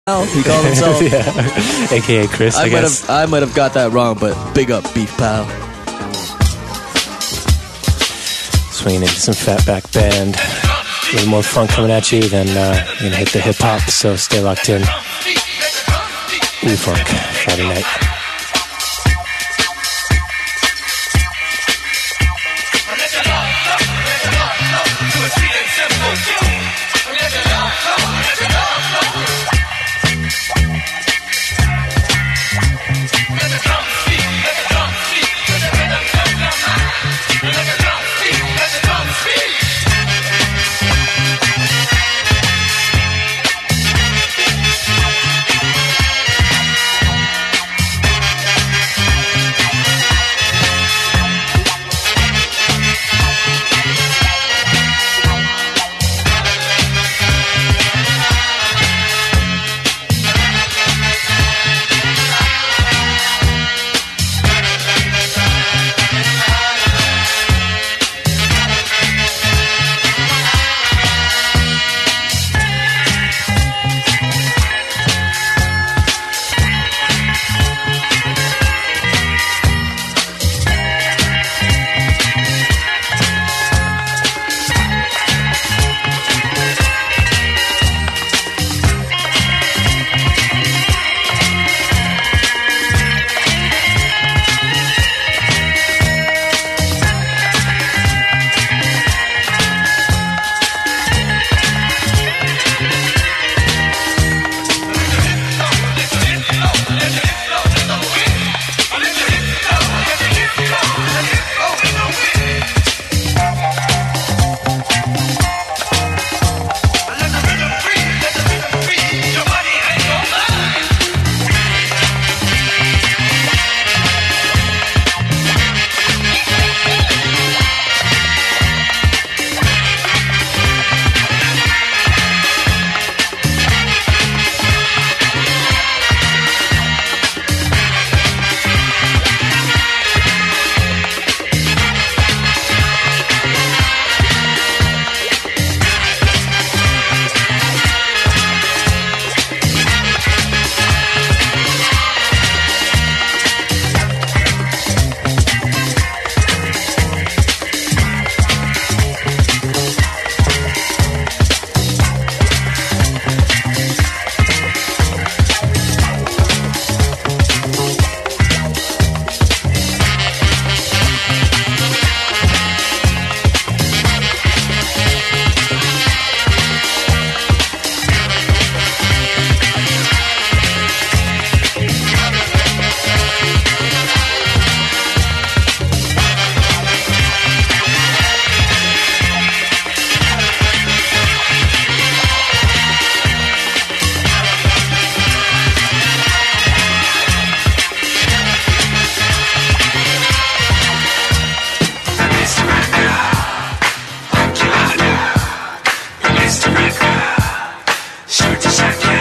He called himself. Yeah. AKA Chris, I guess. I might have got that wrong, but big up, Beef Pal. Swinging into some Fatback Band. A little more funk coming at you, then you're going to hit the hip-hop, so stay locked in. We Funk, Friday night.